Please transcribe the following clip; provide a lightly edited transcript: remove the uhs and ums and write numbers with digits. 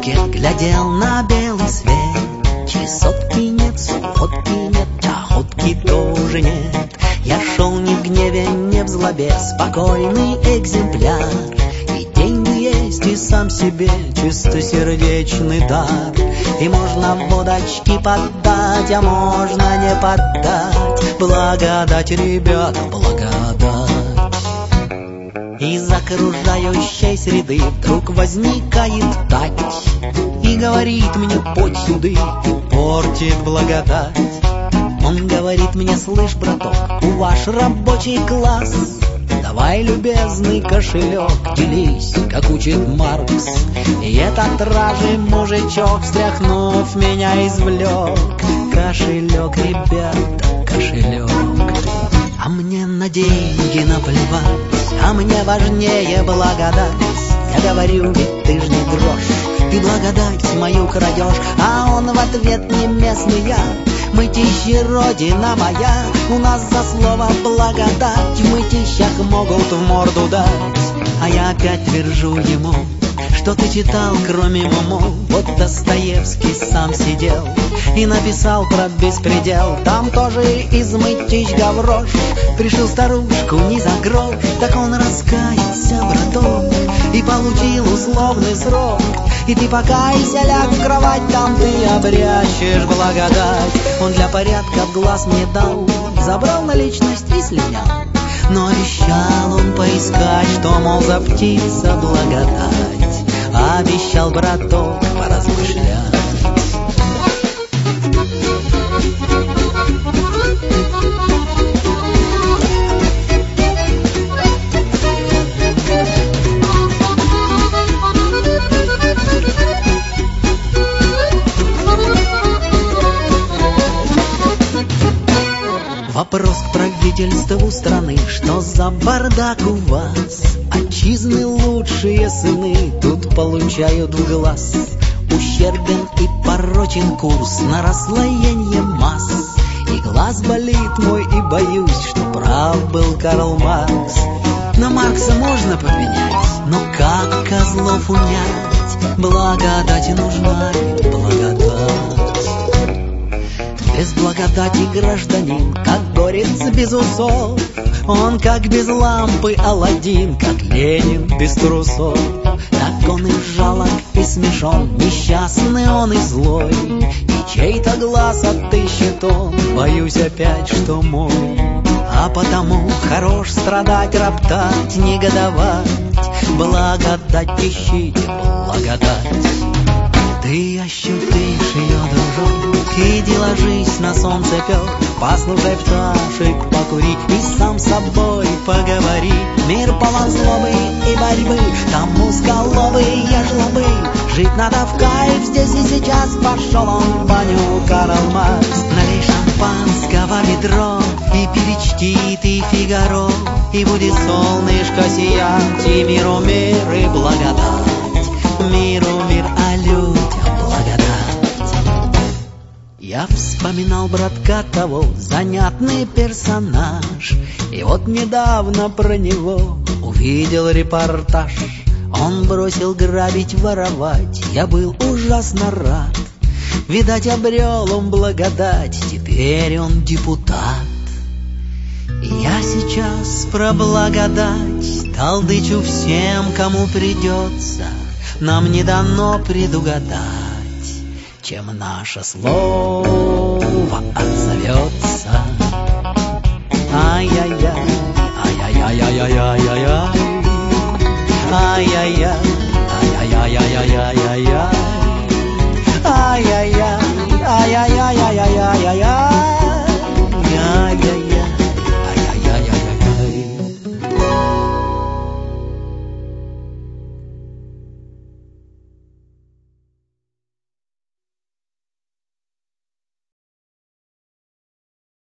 лавочке глядел на белый свет. Чесотки нет, сухотки нет, охотки тоже нет. Я шел ни в гневе, ни в злобе, спокойный экземпляр. И деньги есть, и сам себе чистосердечный дар. И можно водочки поддать, а можно не поддать. Благодать, ребята, благодать. Из окружающей среды вдруг возникает Тать и говорит мне: подь сюды, и портит благодать. Он говорит мне: слышь, браток, у ваш рабочий класс, давай, любезный кошелек, делись, как учит Маркс. И этот ражий мужичок, встряхнув меня, извлек кошелек, ребята, кошелек. А мне на деньги наплевать, а мне важнее благодать. Я говорю: ведь ты ж не дрожь, ты благодать мою крадешь. А он в ответ: не местный я, мытищи, родина моя. У нас за слово благодать в мытищах могут в морду дать. А я опять твержу ему: что ты читал, кроме Муму? Вот Достоевский сам сидел и написал про беспредел. Там тоже из Мытищ Гаврош пришил старушку не за грош. Так он раскаялся, браток, и получил условный срок. И ты покайся, ляг в кровать, там ты обрящешь благодать. Он для порядка в глаз мне дал, забрал наличность и слинял. Но обещал он поискать, что, мол, за птица благодать. Обещал, браток, поразмышлять. Вопрос к правительству страны: что за бардак у вас? Отчизны лучшие сыны тут получают в глаз. Ущербен и порочен курс на расслоение масс. И глаз болит мой, и боюсь, что прав был Карл Маркс. На Маркса можно поменять, но как козлов унять? Благодать нужна, ведь благодать. Без благодати гражданин, как горец без усов. Он как без лампы Аладдин, как Ленин без трусов. Так он и жалок, и смешон, несчастный он и злой. И чей-то глаз отыщет он, боюсь опять, что мой. А потому хорош страдать, роптать, негодовать. Благодать ищите, благодать. Ты ощутишь ее, дружок, иди ложись на солнце пек. Послушай пташек, покури и сам собой поговори. Мир полон злобы и борьбы, там узколобые жлобы. Жить надо в кайф здесь и сейчас. Пошел он в баню, Карл Маркс. Налей шампанского ведро и перечти ты Фигаро. И будет солнышко сиять, и миру мир, и благодать. Миру мир, а людям благодать. Я вспоминал братка того, занятный персонаж. И вот недавно про него увидел репортаж. Он бросил грабить, воровать, я был ужасно рад. Видать, обрел он благодать, теперь он депутат. И я сейчас про благодать толдычу всем, кому придется. Нам не дано предугадать, чем наше слово отзовется.